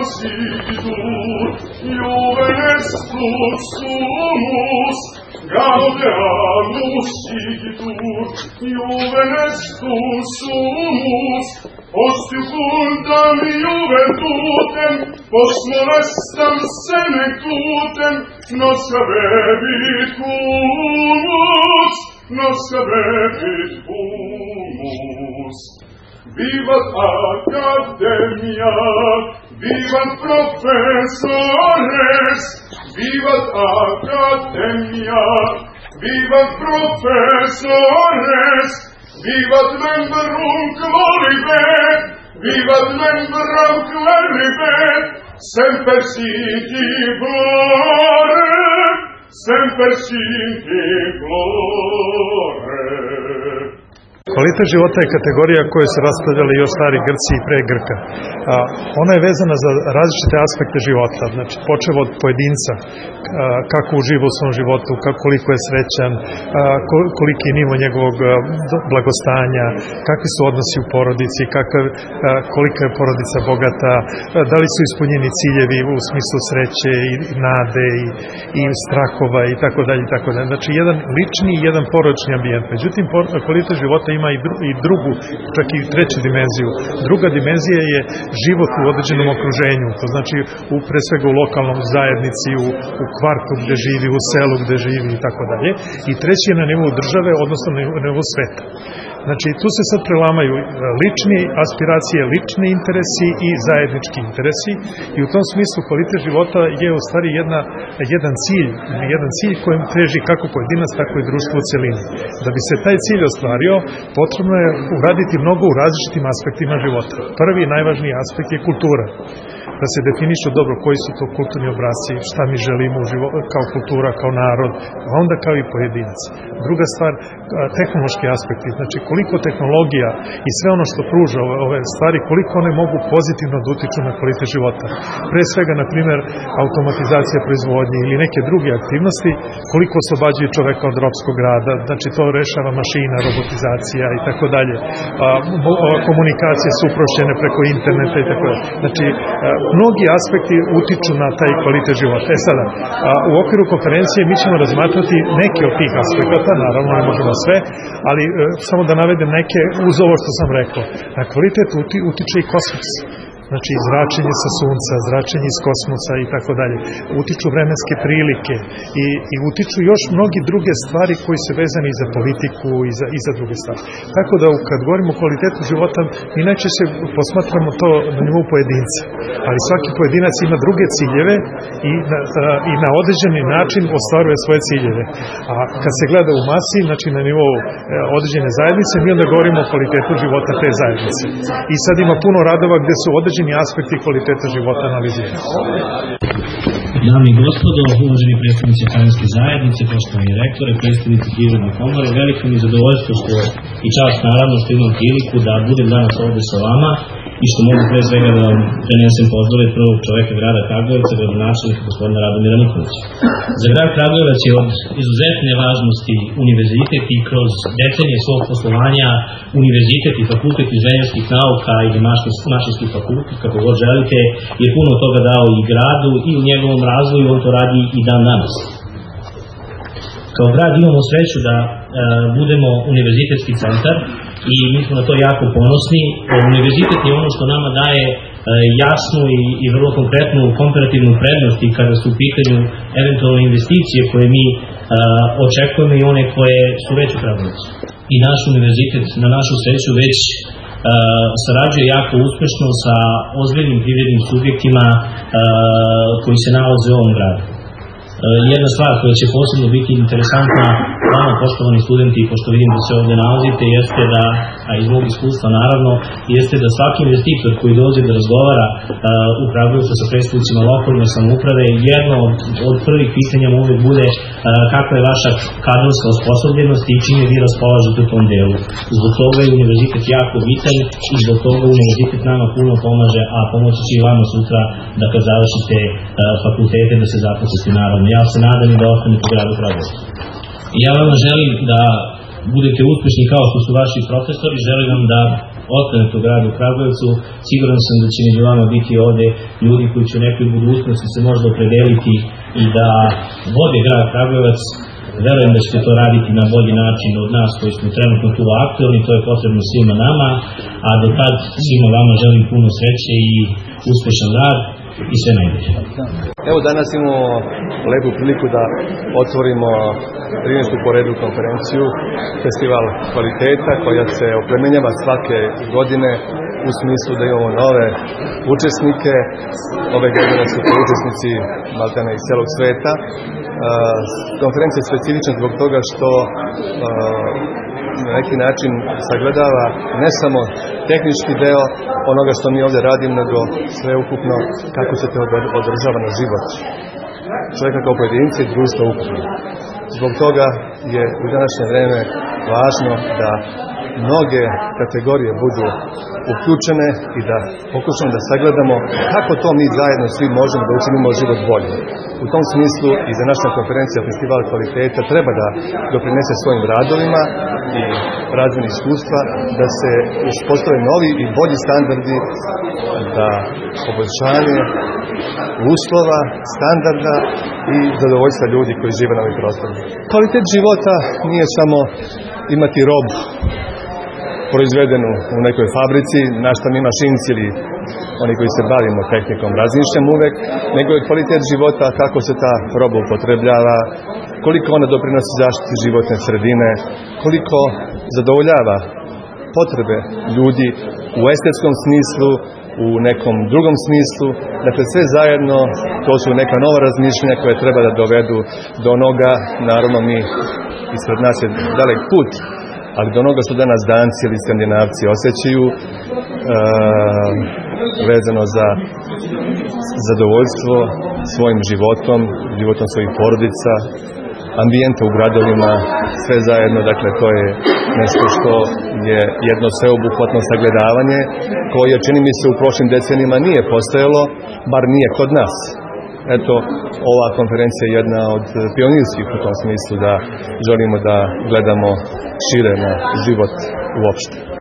Positur juvenestus sumus, gaudeamus igitur juvenestus sumus, post iucultam juventutem, post molestam senectutem, nos habebit humus, nos habebit humus. Vivat Academia, vivat professores, vivat Academia, vivat professores, vivat membrum quoribet, vivat membrum quoribet, semper sici glore, semper sici glore. Kvalitet života je kategorija koje su raspravljali još stari Grci i pre Grka. Ona je vezana za različite aspekte života, znači počev od pojedinca, kako uživa u svom životu, koliko je srećan, koliki je nivo njegovog blagostanja, kakvi su odnosi u porodici, kolika je porodica bogata, da li su ispunjeni ciljevi u smislu sreće i nade i strahova i tako dalje. Znači jedan lični i jedan porodični ambijent. Međutim, kvalitet života ima i drugu, čak i treću dimenziju. Druga dimenzija je život u određenom okruženju, to znači pre svega u lokalnom zajednici, u kvartu gde živi, u selu gde živi i tako dalje. I treći je na nivou države, odnosno na nivou sveta. Znači, tu se sad prelamaju lični aspiracije, lični interesi i zajednički interesi i u tom smislu kvalitet života je u stvari jedan cilj kojem teži kako pojedinac, tako i društvo u celini. Da bi se taj cilj ostvario, potrebno je uraditi mnogo u različitim aspektima života. Prvi i najvažniji aspekt je kultura. Da se definišu dobro koji su to kulturni obrasci, šta mi želimo u životu, kao kultura, kao narod, a onda kao i pojedinac. Druga stvar, tehnološki aspekti, znači koliko tehnologija i sve ono što pruža ove stvari, koliko one mogu pozitivno da utiču na kvalitet života. Pre svega, na primjer, automatizacija proizvodnje ili neke druge aktivnosti, koliko oslobađaju čoveka od ropskog rada, znači to rešava mašina, robotizacija i tako dalje. Komunikacije su uprošćene preko interneta i tako dalje. Znači, mnogi aspekti utiču na taj kvalitet života. Sada, u okviru konferencije mi ćemo razmatrati neke od tih aspekata, naravno ne možemo sve, ali samo da navedem neke uz ovo što sam rekao. Na kvalitet utiče i kosmos. Znači zračenje sa sunca, zračenje iz kosmosa i tako dalje. Utiču vremenske prilike i utiču još mnogi druge stvari koji su vezani i za politiku i za druge stvari. Tako da kad govorimo o kvalitetu života, mi najčešće posmatramo to na nivou pojedinca. Ali svaki pojedinac ima druge ciljeve i na određeni način ostvaruje svoje ciljeve. A kad se gleda u masi, znači na nivou određene zajednice, mi onda govorimo o kvalitetu života te zajednice. I sad ima puno radova gde su određeni aspekti kvaliteta života analizirani. Dame i gospodo, uvaženi predstavnici akademske zajednice, poštovani rektore, predstavnici Privredne komore, veliko mi zadovoljstvo što i čast naravno što imam priliku da budem danas ovde sa vama i što mogu pre svega da vam prenesem pozdrave prvog čoveka grada Kragujevca, gradonačelnika gospodina Radomira Nikolića. Za grad Kragujevac je od izuzetne važnosti univerzitet i kroz decenije svog poslovanja univerzitet i fakultet inženjerskih nauka ili mašinski fakultet, kako god želite, je puno toga dao i gradu i u njegovom razvoju, on to radi i dan danas. Kao grad imamo sreću da budemo univerzitetski centar i mi smo na to jako ponosni. Univerzitet je ono što nama daje jasnu i vrlo konkretnu komparativnu prednost i kada su u pitanju eventualne investicije koje mi očekujemo i one koje su već u Kragujevcu. I naš univerzitet, na našu sreću, već sarađuje jako uspešno sa ozbiljnim privrednim subjektima koji se nalaze u ovom gradu. Jedna stvar koja će posebno biti interesantna vama, poštovani studenti, pošto vidim da se ovde nalazite, jeste da, a iz mog iskustva naravno, jeste da svaki investitor koji dođe da razgovara u Kragujevcu sa predstavnicima lokalne samouprave, jedno od prvih pitanja mu uvek bude kakva je vaša kadrovska osposobljenost i čime vi raspolažete u tom delu. Zbog toga je univerzitet jako bitan i zbog toga univerzitet nama puno pomaže, a pomoći će i vama sutra da kad završite fakultete da se zaposlite naravno. Ja se nadam i da ostanete u gradu Kragujevcu. Ja vam želim da budete uspešni kao što su vaši profesori, želim vam da ostanete u gradu Kragujevcu. Siguran sam da će među vama biti ovde ljudi koji će u nekoj budućnosti se možda opredeliti i da vode grad Kragujevac. Verujem da ćete to raditi na bolji način od nas koji smo trenutno tu aktualni, to je potrebno svima nama, a do tad svima vama želim puno sreće i uspešan rad i sve najbolje. Evo danas imamo lepu priliku da otvorimo 13. po redu konferenciju Festival kvaliteta koja se oplemenjava svake godine u smislu da imamo nove učesnike. Ove godine su to učesnici maltene iz celog sveta. Konferencija je specifična zbog toga što na neki način sagledava ne samo tehnički deo onoga što mi ovdje radimo, nego sveukupno kako se to održava na život čovjeka kao pojedinca i društva ukupno. Zbog toga je u današnje vreme važno da mnoge kategorije budu uključene i da pokušamo da sagledamo kako to mi zajedno svi možemo da učinimo život bolje. U tom smislu i za naša konferencija Festival kvaliteta treba da doprinese svojim radovima i razmjeni iskustva da se uspostave novi i bolji standardi za poboljšanje uslova, standarda i zadovoljstva ljudi koji žive na ovim prostorima. Kvalitet života nije samo imati robu proizvedenu u nekoj fabrici, na što mi mašinci ili oni koji se bavimo tehnikom razmišljamo uvek, nego je kvalitet života kako se ta roba upotrebljava, koliko ona doprinosi zaštiti životne sredine, koliko zadovoljava potrebe ljudi u estetskom smislu, u nekom drugom smislu. Dakle, sve zajedno to su neka nova razmišljanja koje treba da dovedu do onoga, naravno mi ispred nas je dalek put, ali do onoga što danas Danci ili Skandinavci osjećaju vezano za zadovoljstvo svojim životom, životom svojih porodica, ambijenta u gradovima, sve zajedno. Dakle, to je nešto što je jedno sveobuhvatno sagledavanje koje, čini mi se, u prošlim decenijima nije postojalo, bar nije kod nas. Eto, ova konferencija je jedna od pionirskih u tom smislu da želimo da gledamo šire na život uopšte.